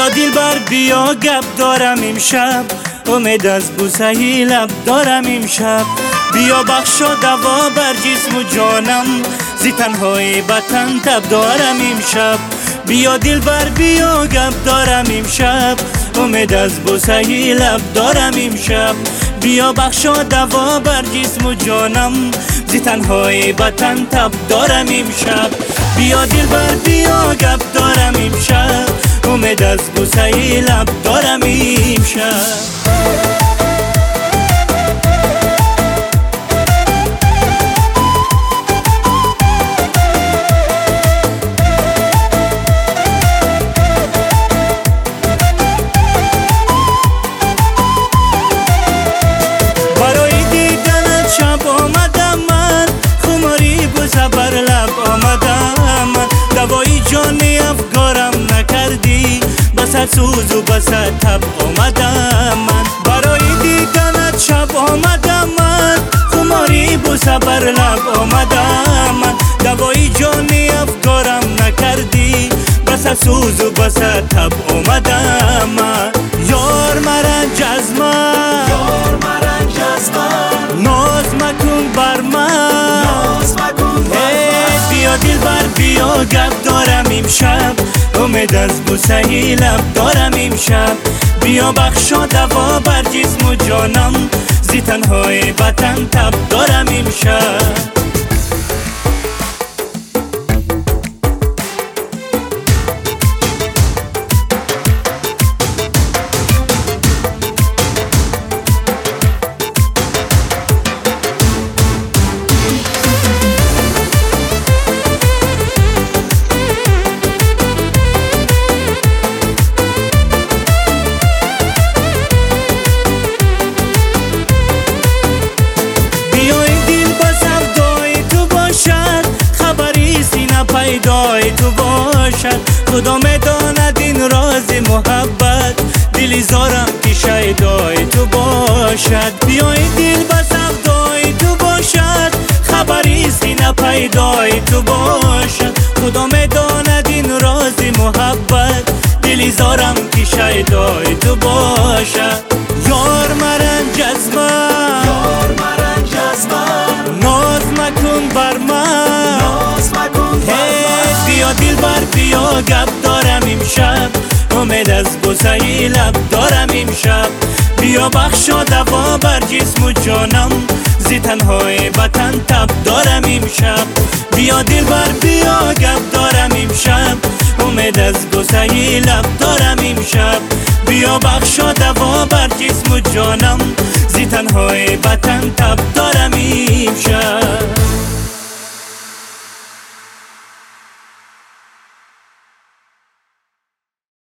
بیا دلبر بیا گپ دارم امشب، امید از بوسه لب دارم امشب. بیا بخشا دوا بر جسم و جانم، زی تنهای وطن تب دارم امشب. بیا دلبر بیا گپ دارم امشب، امید از بوسه لب دارم امشب. بیا بخشا دوا بر جسم و جانم، زی تنهای وطن تب دارم امشب. بیا دلبر بیا گپ دارم امشب، امید از بوسه لب دارم امشب. برای دیدنت شب آمدم من، خماری بوسه بر لب آمدم من. دوای جانی افکارم نکردی، بسد سوز و بسد تب آمدم من. برای دیدنت شب آمدم من، خماری بوسه بر لب آمدم من. دوای جانی افکارم نکردی، بسد سوز و بسد تب آمدم من. یار مرنج از من، یار مرنج از من، ناز مکن بر من، ناز مکن بر من. بیا دلبر بیا گپ دارم امشب، امید از بوسه لب دارم امشب. بیا بخشا دوا بر جسم و جانم، زی تنهای وطن تب دارم امشب. پیدای تو باشد، خدا میداند این راز محبت، دلی زارم که شیدای تو باشد. بیای دل بس افدای تو باشد، خبری سینه پیدای تو باشد. خدا میداند این راز محبت، دلی زارم که شیدای تو باشد. یار مرنج از من، یار مرنج از من، ناز مکن بر من، ناز مکن بر من. بیا دلبر بیا گپ دارم امشب، امید از بوسه لب دارم امشب. بیا بخشا دوا بر جسم و جانم، زی تنهای وطن تب دارم امشب. بیا دلبر بیا گپ دارم امشب، امید از بوسه لب دارم امشب. بیا بخشا دوا بر جسم و جانم، زی تنهای وطن تب دارم امشب.